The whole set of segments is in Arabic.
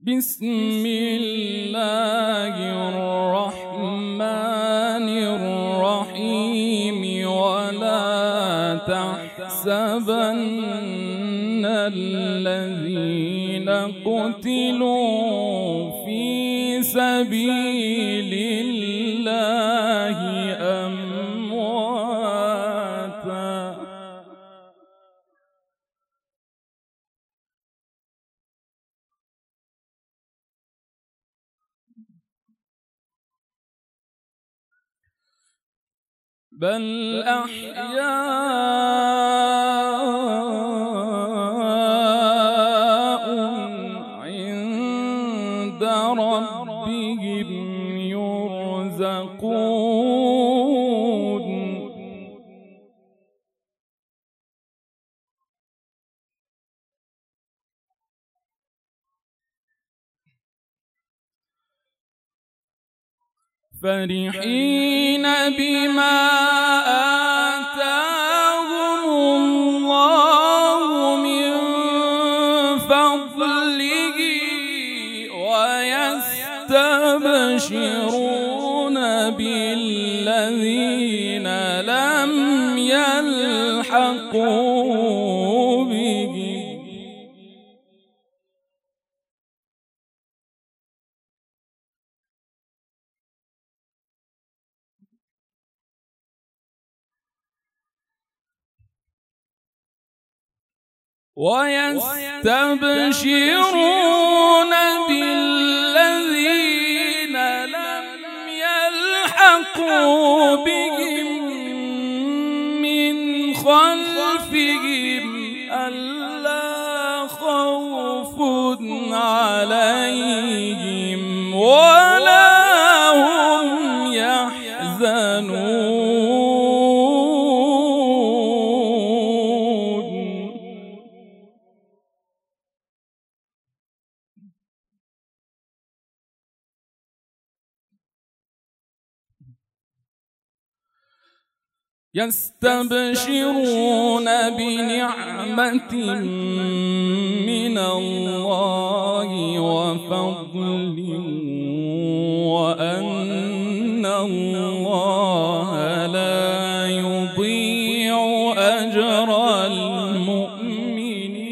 بسم الله الرحمن الرحيم. ولا تحسبن الذين قتلوا في سبيل الله أمواتا، بل أحياء عند ربهم يرزقون. فرحين بما آتاهم الله من فضله ويستبشرون بالذين لم يلحقوا بهم لم يلحقوا بهم من خلفهم ألا خوف عليهم ولا هم يحزنون. يستبشرون بنعمة من الله وفضل وأن الله لا يضيع أجر المؤمنين.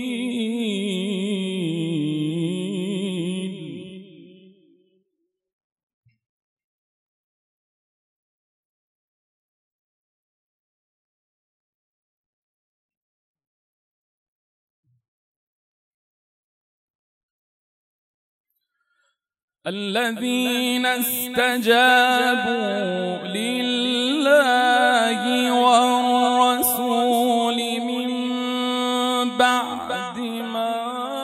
الذين استجابوا لله والرسول من بعد ما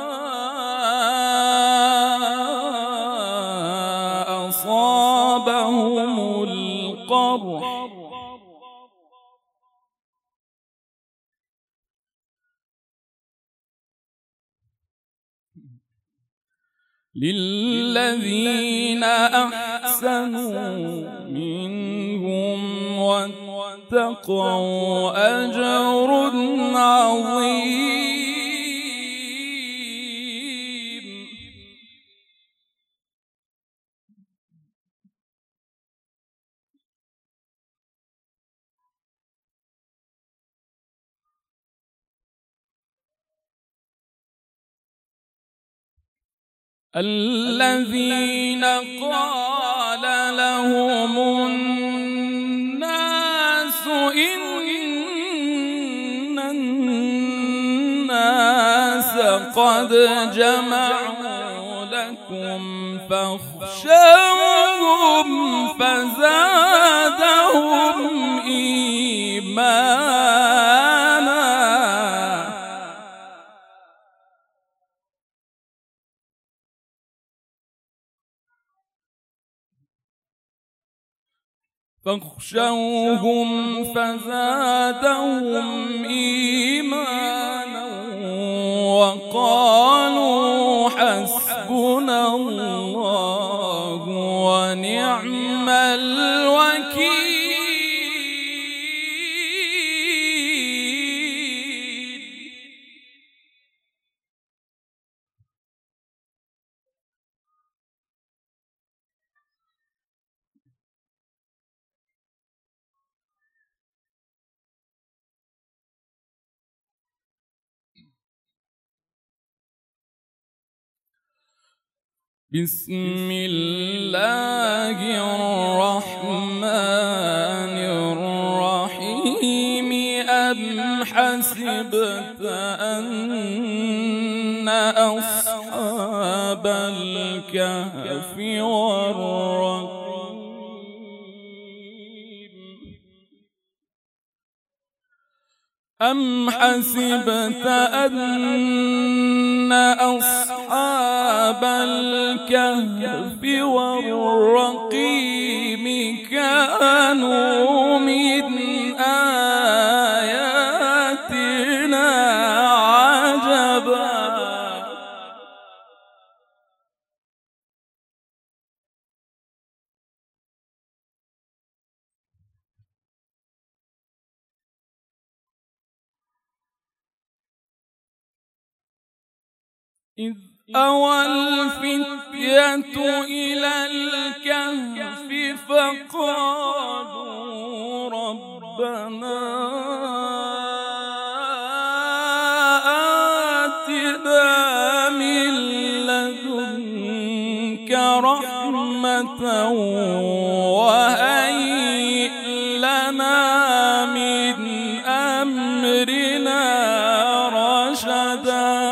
أصابهم القرح للذين أحسنوا منهم واتقوا أجر عظيم. الذين قال لهم الناس إن الناس قد جمعوا لكم فاخشوهم فزادهم إيمانا وقالوا حسبنا الله ونعم الوكيل. بسم الله الرحمن الرحيم أم حسبت أن أصحاب الكهف والرقيم أم حسبت أن أصحاب الكهف والرقيم كانوا من آياتنا عجبا إذ أوى الفتية إلى الكهف فقالوا ربنا آتنا من لدنك رحمة وهيئ لنا من أمرنا رشدا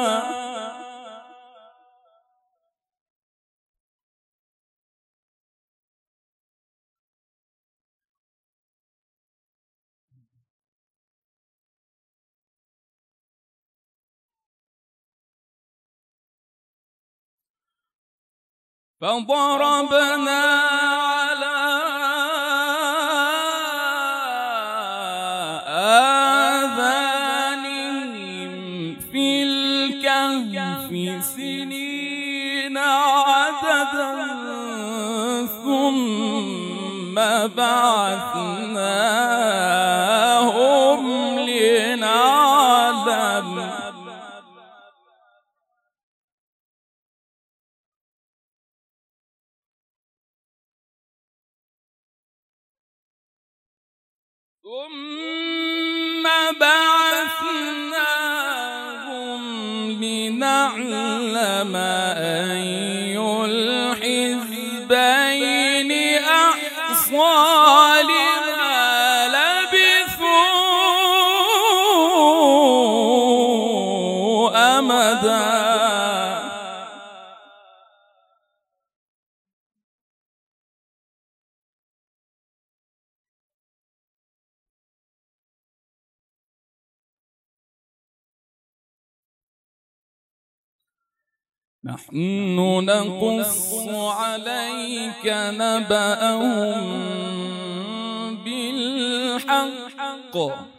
فضربنا على آذانهم في الكهف سنين عددا ثم بعثناهم لنعلم لنعلم أي الحزبين أحصى لما لبثوا أمدا نحن نقص عليك نبأهم بالحق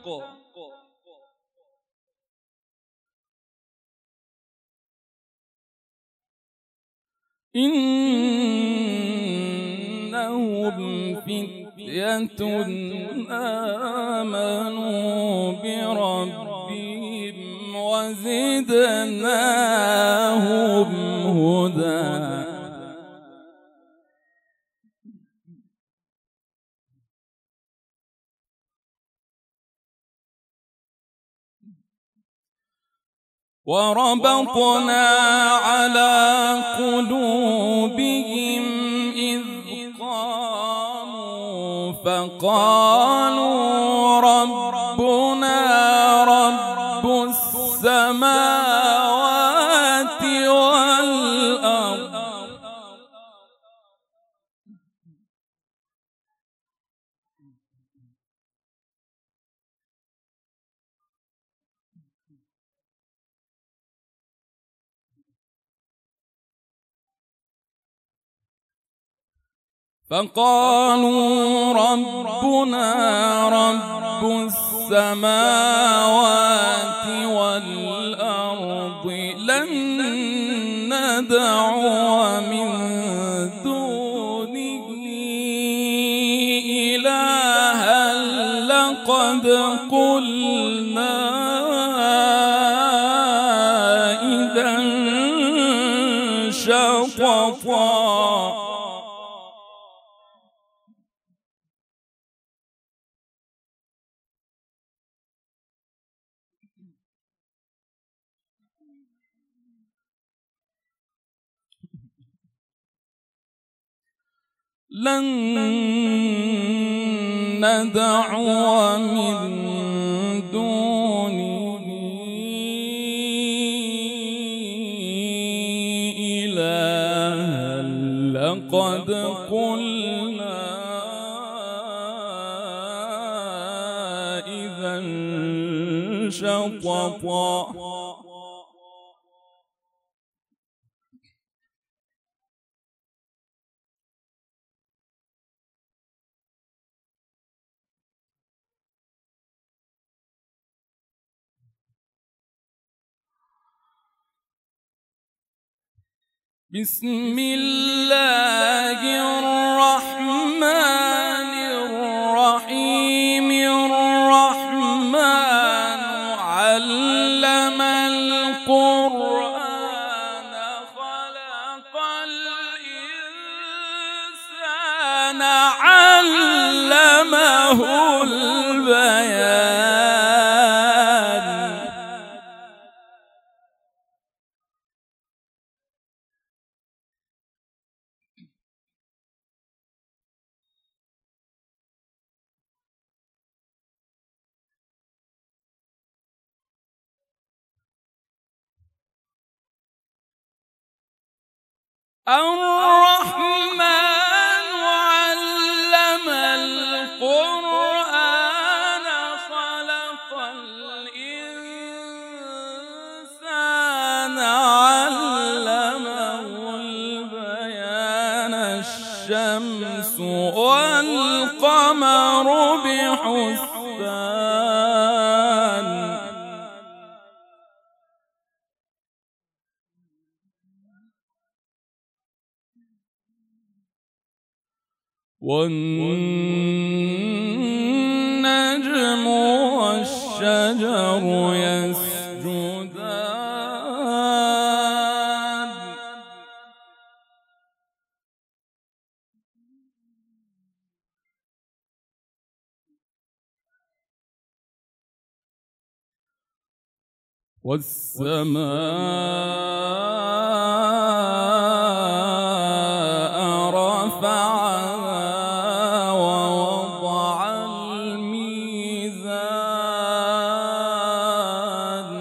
إنهم فتية آمنوا بربهم وزدناهم هدى وربطنا على قلوبهم إذ قاموا فقالوا ربنا رب السماوات والأرض فقالوا ربنا رب السماوات والأرض لن ندعو من دونه إلها لقد قلنا إذا شططا لن ندعو من دونه إلها لقد قلنا إذا شططا بسم الله الرحمن الرحيم الرحمن علم القرآن خلق الإنسان علمه البيان الرحمن علم القرآن خلق الإنسان علمه البيان الشمس والقمر بحسبان والنجم والشجر يسجدان والسماء رفعها ووضع الميزان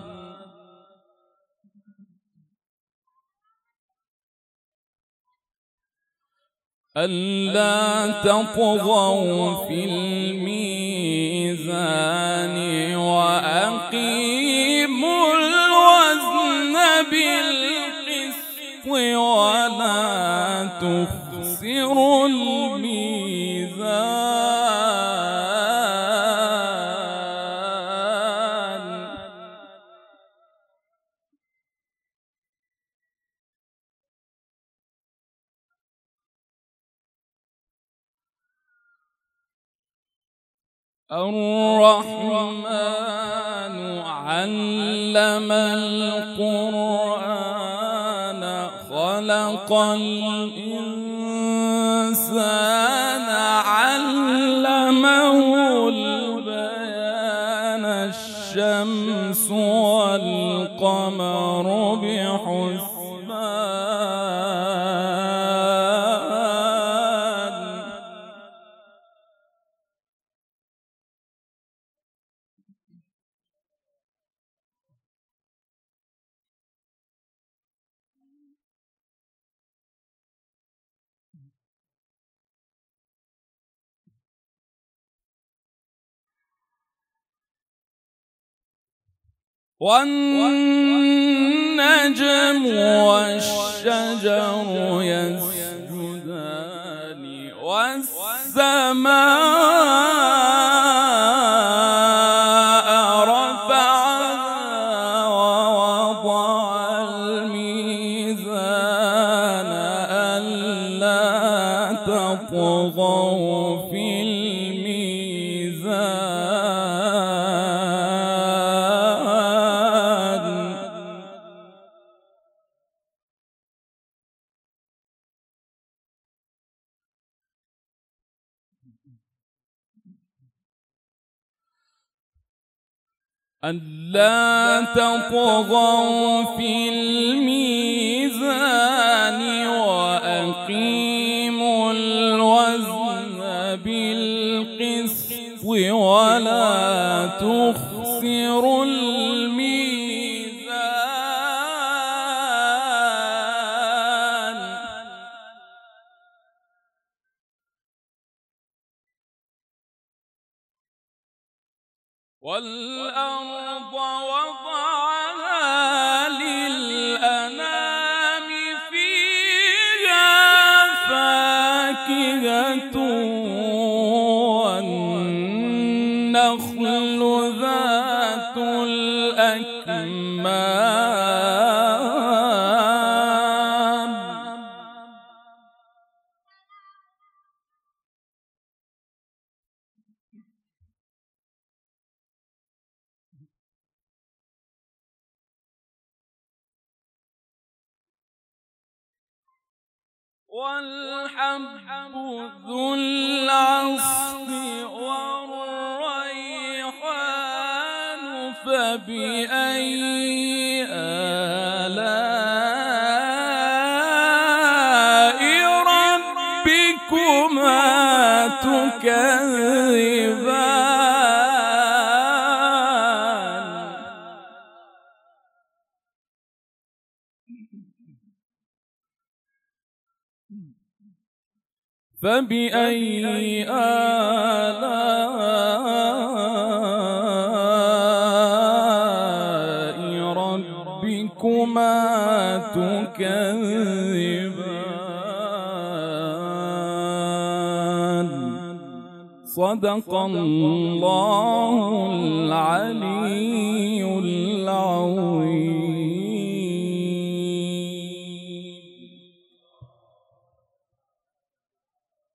ألا تطغوا في الميزان وأقيموا الوزن بالقسط ولا تخسروا الميزان الرحمن علم القرآن خلق الإنسان علمه البيان الشمس والقمر بحسبان والنجم والشجر يسجدان والسماء رفعها ووضع الميزان ألا تطغوا في ألا تطغوا في الميزان وأقيموا والأرض وضعها للأنام فيها فاكهة والنخل ذات الأكمام والحب ذو العصف والريحان فبأي آلاء ربكما تكذبان فبأي آلاء ربكما تكذبان صدق الله العظيم.